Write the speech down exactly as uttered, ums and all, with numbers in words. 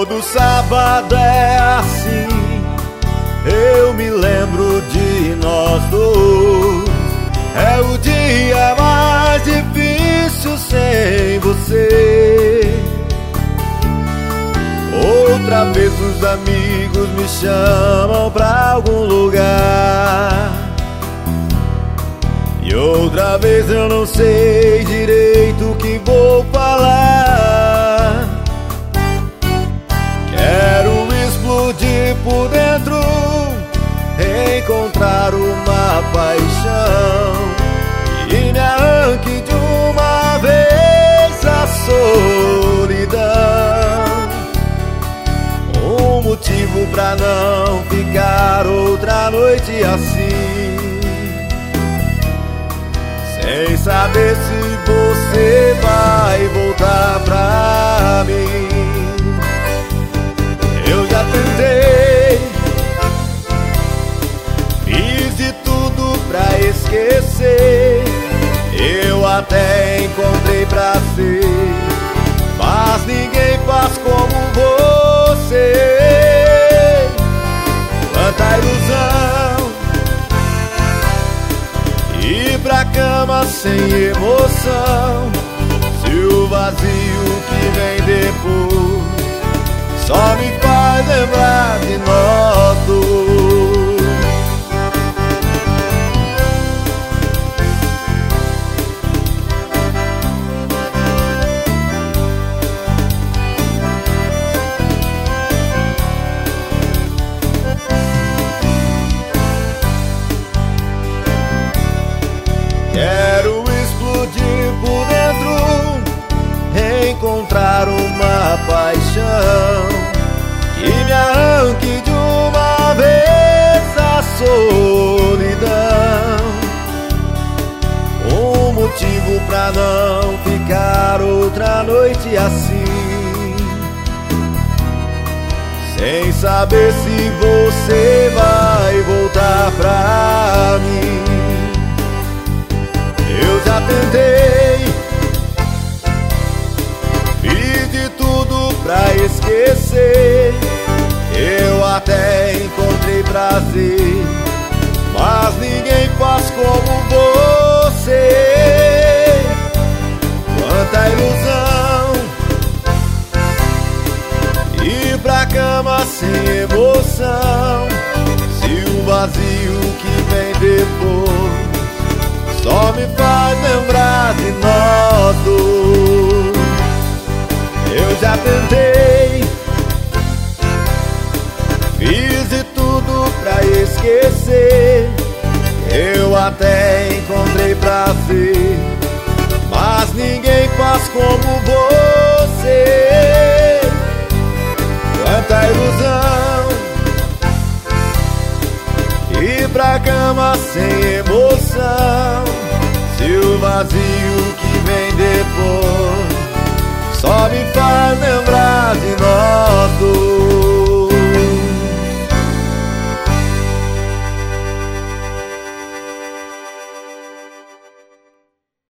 Todo sábado é assim, eu me lembro de nós dois. É o dia mais difícil sem você. Outra vez os amigos me chamam pra algum lugar, e outra vez eu não sei direito o que vou falar. Quero explodir por dentro, encontrar uma paixão e me arranque de uma vez a solidão. Um motivo pra não ficar outra noite assim, sem saber se você vai voltar pra mim. Eu já tentei, fiz de tudo pra esquecer. Eu até encontrei prazer, mas ninguém faz como você. Quanta ilusão, ir pra cama sem emoção. Se o vazio que vem depois só me faz lembrar de nós dois. Quero explodir por dentro, encontrar uma paixão que me arranque de uma vez a solidão. Um motivo pra não ficar outra noite assim, sem saber se você vai voltar pra mim. Eu já tentei, fiz de tudo pra esquecer. Eu até encontrei prazer, mas ninguém faz como você. Quanta ilusão, ir pra cama sem emoção. Se o vazio que vem depois só me faz lembrar de nós dois. Eu já tentei, fiz de tudo pra esquecer. Eu até encontrei prazer, mas ninguém faz como você. Quanta ilusão, ir pra cama sem emoção. Se o vazio que